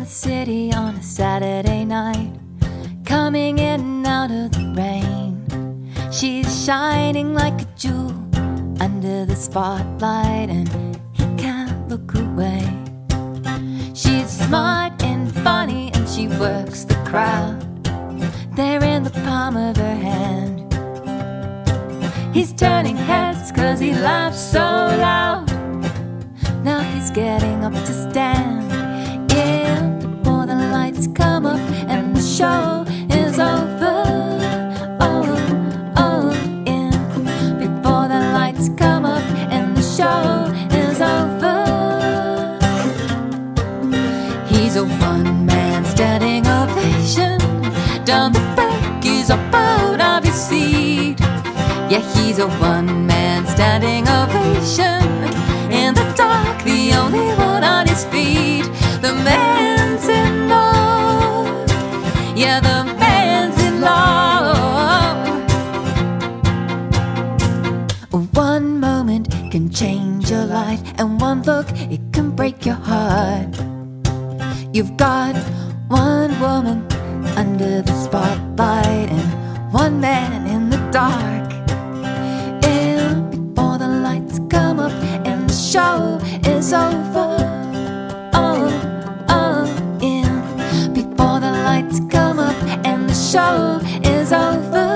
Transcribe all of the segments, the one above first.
the city on a Saturday night, coming in and out of the rain. She's shining like a jewel under the spotlight, and he can't look away. She's smart and funny, and she works the crowd. They're in the palm of her hand. He's turning heads 'cause he laughs so loud. Now he's getting up to stand. Yeah, before the lights come up and the show is over. Oh, oh, yeah. Before the lights come up and the show is over. He's a one-man standing ovation. Down the back, he's up out of his seat. Yeah, he's a one-man standing ovation. In the dark, the only one on his feet. The man's in love. Yeah, the man's in love. One moment can change your life, and one look, it can break your heart. You've got one woman under the spotlight and one man in the dark. And before the lights come up and the show is over. Oh, oh, yeah. Before the lights come up and the show is over.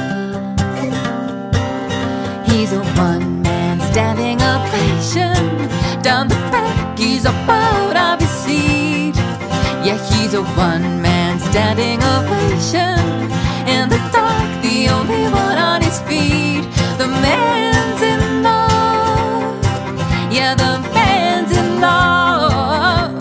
He's a one-man standing ovation. Down the back, he's up out of his seat. Yeah, he's a one-man standing ovation. In the dark, the only one on his feet. The man's in love. Yeah, the man's in love.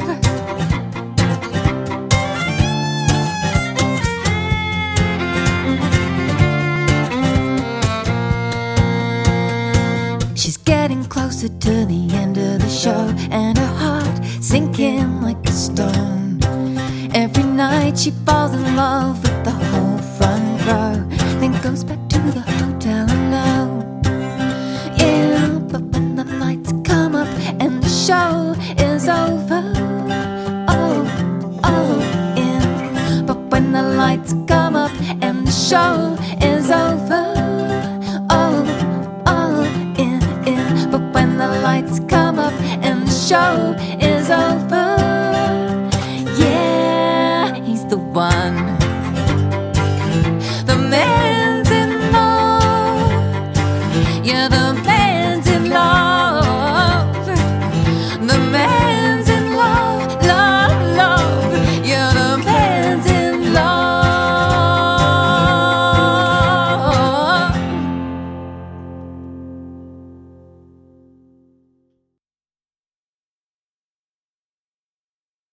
She's getting closer to the end of the show, and her heart sinking like a stone. Every night she falls in love with the whole front row, then goes back to the hotel alone. Yeah, but when the lights come up and the show is over. Oh, oh, yeah. But when the lights come up and the show is over. Oh, oh, yeah, yeah. But when the lights come up and the show